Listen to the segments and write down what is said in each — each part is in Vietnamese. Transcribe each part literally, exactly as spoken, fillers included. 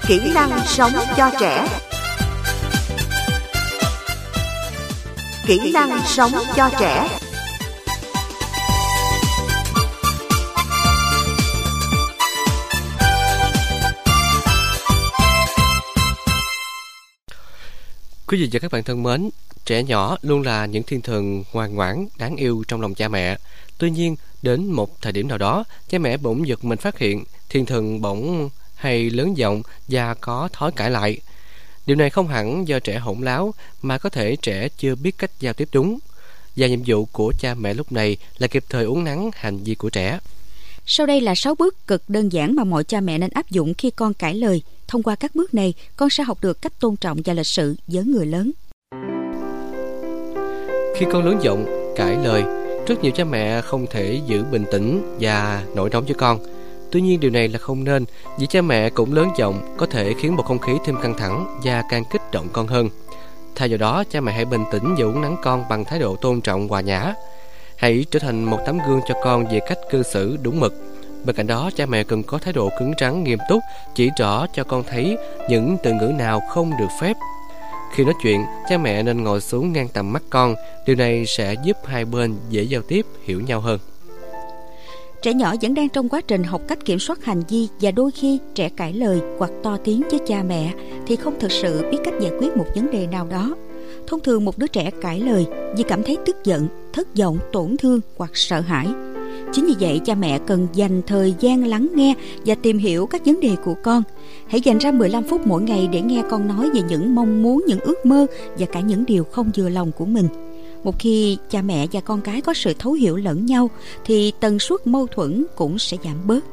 Kỹ năng sống cho trẻ. Kỹ năng sống cho trẻ. Quý vị và các bạn thân mến, trẻ nhỏ luôn là những thiên thần ngoan ngoãn, đáng yêu trong lòng cha mẹ. Tuy nhiên, đến một thời điểm nào đó, cha mẹ bỗng giật mình phát hiện thiên thần bỗng hay lớn giọng và có thói cãi lại. Điều này không hẳn do trẻ hỗn láo, mà có thể trẻ chưa biết cách giao tiếp đúng. Và nhiệm vụ của cha mẹ lúc này là kịp thời uốn nắn hành vi của trẻ. Sau đây là sáu bước cực đơn giản mà mọi cha mẹ nên áp dụng khi con cãi lời. Thông qua các bước này, con sẽ học được cách tôn trọng và lịch sự với người lớn. Khi con lớn giọng, cãi lời, rất nhiều cha mẹ không thể giữ bình tĩnh và nổi nóng với con. Tuy nhiên điều này là không nên, vì cha mẹ cũng lớn giọng có thể khiến bầu không khí thêm căng thẳng và càng kích động con hơn. Thay vào đó, cha mẹ hãy bình tĩnh và uốn nắn con bằng thái độ tôn trọng hòa nhã. Hãy trở thành một tấm gương cho con về cách cư xử đúng mực. Bên cạnh đó, cha mẹ cần có thái độ cứng rắn nghiêm túc, chỉ rõ cho con thấy những từ ngữ nào không được phép. Khi nói chuyện, cha mẹ nên ngồi xuống ngang tầm mắt con. Điều này sẽ giúp hai bên dễ giao tiếp, hiểu nhau hơn. Trẻ nhỏ vẫn đang trong quá trình học cách kiểm soát hành vi, và đôi khi trẻ cãi lời hoặc to tiếng với cha mẹ thì không thực sự biết cách giải quyết một vấn đề nào đó. Thông thường một đứa trẻ cãi lời vì cảm thấy tức giận, thất vọng, tổn thương hoặc sợ hãi. Chính vì vậy, cha mẹ cần dành thời gian lắng nghe và tìm hiểu các vấn đề của con. Hãy dành ra mười lăm phút mỗi ngày để nghe con nói về những mong muốn, những ước mơ và cả những điều không vừa lòng của mình. Một khi cha mẹ và con cái có sự thấu hiểu lẫn nhau thì tần suất mâu thuẫn cũng sẽ giảm bớt.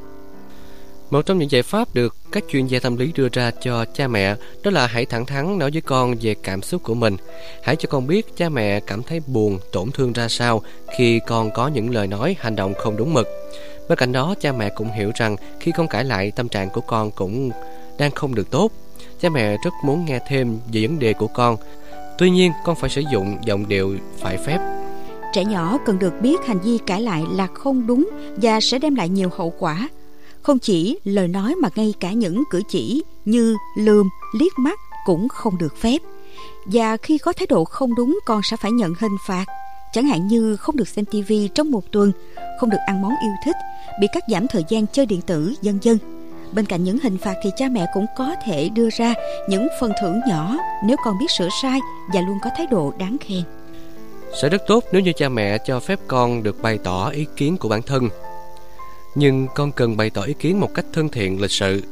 Một trong những giải pháp được các chuyên gia tâm lý đưa ra cho cha mẹ đó là hãy thẳng thắn nói với con về cảm xúc của mình. Hãy cho con biết cha mẹ cảm thấy buồn, tổn thương ra sao khi con có những lời nói, hành động không đúng mực. Bên cạnh đó, cha mẹ cũng hiểu rằng khi con cãi lại, tâm trạng của con cũng đang không được tốt. Cha mẹ rất muốn nghe thêm về vấn đề của con. Tuy nhiên, con phải sử dụng giọng điệu phải phép. Trẻ nhỏ cần được biết hành vi cãi lại là không đúng và sẽ đem lại nhiều hậu quả. Không chỉ lời nói mà ngay cả những cử chỉ như lườm, liếc mắt cũng không được phép. Và khi có thái độ không đúng, con sẽ phải nhận hình phạt. Chẳng hạn như không được xem tivi trong một tuần, không được ăn món yêu thích, bị cắt giảm thời gian chơi điện tử, vân vân. Bên cạnh những hình phạt thì cha mẹ cũng có thể đưa ra những phần thưởng nhỏ nếu con biết sửa sai và luôn có thái độ đáng khen. Sẽ rất tốt nếu như cha mẹ cho phép con được bày tỏ ý kiến của bản thân. Nhưng con cần bày tỏ ý kiến một cách thân thiện, lịch sự.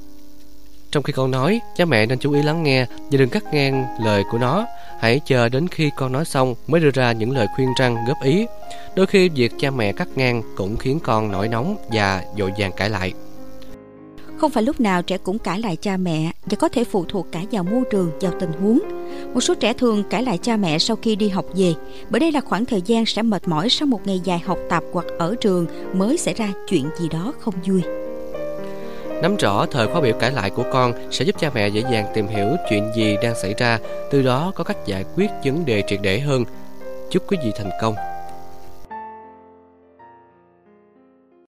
Trong khi con nói, cha mẹ nên chú ý lắng nghe và đừng cắt ngang lời của nó. Hãy chờ đến khi con nói xong mới đưa ra những lời khuyên răn, góp ý. Đôi khi việc cha mẹ cắt ngang cũng khiến con nổi nóng và vội vàng cãi lại. Không phải lúc nào trẻ cũng cãi lại cha mẹ, và có thể phụ thuộc cả vào môi trường, vào tình huống. Một số trẻ thường cãi lại cha mẹ sau khi đi học về, bởi đây là khoảng thời gian sẽ mệt mỏi sau một ngày dài học tập, hoặc ở trường mới xảy ra chuyện gì đó không vui. Nắm rõ thời khóa biểu cãi lại của con sẽ giúp cha mẹ dễ dàng tìm hiểu chuyện gì đang xảy ra, từ đó có cách giải quyết vấn đề triệt để hơn. Chúc quý vị thành công.